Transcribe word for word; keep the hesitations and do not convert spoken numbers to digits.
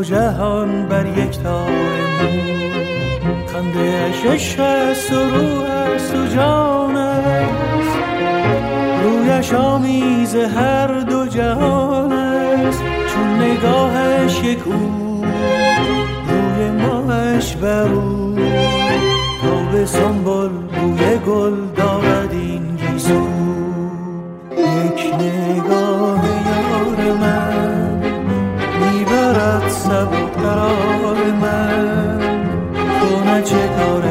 دو جهان بر یک تار مو، خنده اش عشق است و روح است و جان است، رویش آمیز هر دو جهان است. چون نگاهش یک او، روی ماهش بر او، تا به سنبل بوی گل دارد این گیسو. یک نگاه یار من میبرد سبک قرار من، تو نه چه کاره